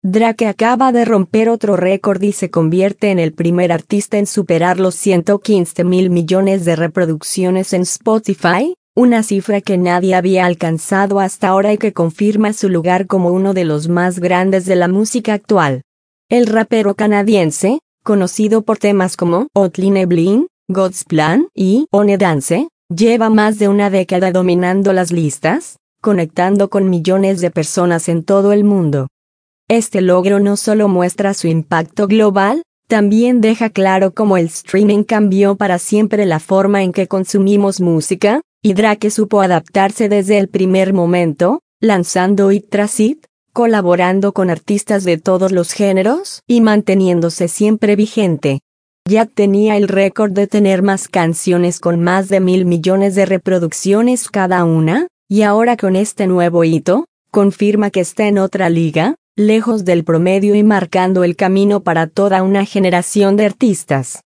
Drake acaba de romper otro récord y se convierte en el primer artista en superar los 115.000 millones de reproducciones en Spotify, una cifra que nadie había alcanzado hasta ahora y que confirma su lugar como uno de los más grandes de la música actual. El rapero canadiense, conocido por temas como Hotline Bling, God's Plan y One Dance, lleva más de una década dominando las listas, conectando con millones de personas en todo el mundo. Este logro no solo muestra su impacto global, también deja claro cómo el streaming cambió para siempre la forma en que consumimos música, y Drake supo adaptarse desde el primer momento, lanzando hit tras hit, colaborando con artistas de todos los géneros y manteniéndose siempre vigente. Ya tenía el récord de tener más canciones con más de 1.000 millones de reproducciones cada una, y ahora con este nuevo hito, confirma que está en otra liga, lejos del promedio y marcando el camino para toda una generación de artistas.